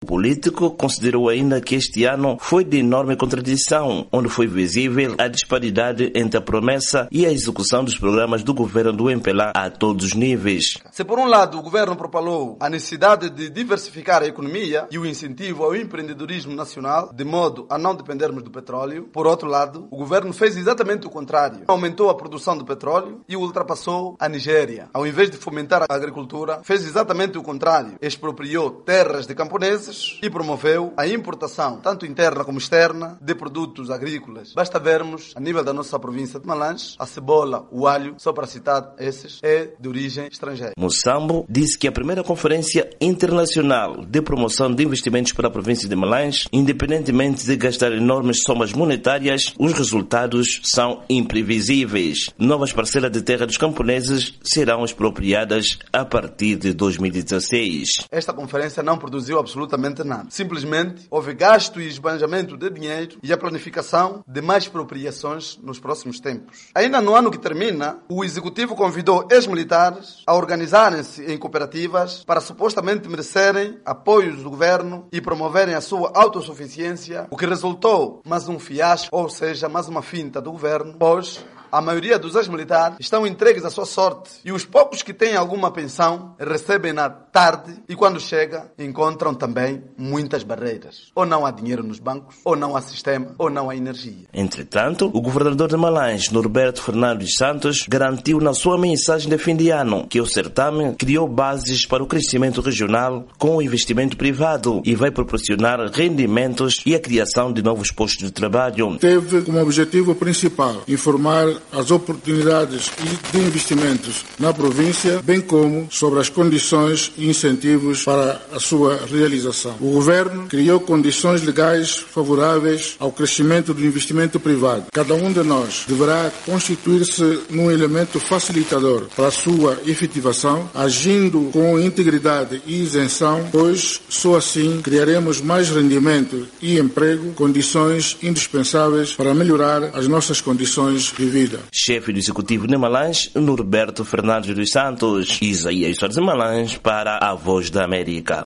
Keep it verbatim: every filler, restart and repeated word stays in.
político considerou ainda que este ano foi de enorme contradição, onde foi visível a disparidade entre a promessa e a execução dos programas do governo do M P L A a todos os níveis. Se por um lado o governo propalou a necessidade de diversificar a economia e o incentivo ao empreendedorismo nacional, de modo a não dependermos do petróleo, por outro lado, o governo fez exatamente o contrário. Aumentou a produção de petróleo e ultrapassou a Nigéria. Ao invés de fomentar a agricultura, fez exatamente o contrário. Expropriou terras de camponeses e promoveu a importação, tanto interna como externa, de produtos agrícolas. Basta vermos, a nível da nossa província de Malange, a cebola, o alho, só para citar esses, é de origem estrangeira. Moçambo disse que a primeira Conferência Internacional de Promoção de Investimentos para a província de Malange, independentemente de gastar enormes somas monetárias, os resultados são imprevisíveis. Novas parcelas de terra dos camponeses serão expropriadas a partir de dois mil e dezesseis. Esta conferência não produziu absolutamente nada. Simplesmente houve gasto e esbanjamento de dinheiro e a planificação de mais expropriações nos próximos tempos. Ainda no ano que termina, o Executivo convidou ex-militares a organizarem-se em cooperativas para supostamente merecerem apoios do governo e promoverem a sua autossuficiência, o que resultou mais um fiasco, ou seja, mais uma finta do governo, pois a maioria dos ex-militares estão entregues à sua sorte e os poucos que têm alguma pensão recebem-na tarde e quando chega encontram também muitas barreiras. Ou não há dinheiro nos bancos, ou não há sistema, ou não há energia. Entretanto, o governador de Malange, Norberto Fernando dos Santos, garantiu na sua mensagem de fim de ano que o certame criou bases para o crescimento regional com o investimento privado e vai proporcionar rendimentos e a criação de novos postos de trabalho. Teve como objetivo principal informar as oportunidades de investimentos na província, bem como sobre as condições e incentivos para a sua realização. O governo criou condições legais favoráveis ao crescimento do investimento privado. Cada um de nós deverá constituir-se num elemento facilitador para a sua efetivação, agindo com integridade e isenção, pois só assim criaremos mais rendimento e emprego, condições indispensáveis para melhorar as nossas condições de vida. Chefe do Executivo de Malange, Norberto Fernandes dos Santos. Isaías Soares de Malange para a Voz da América.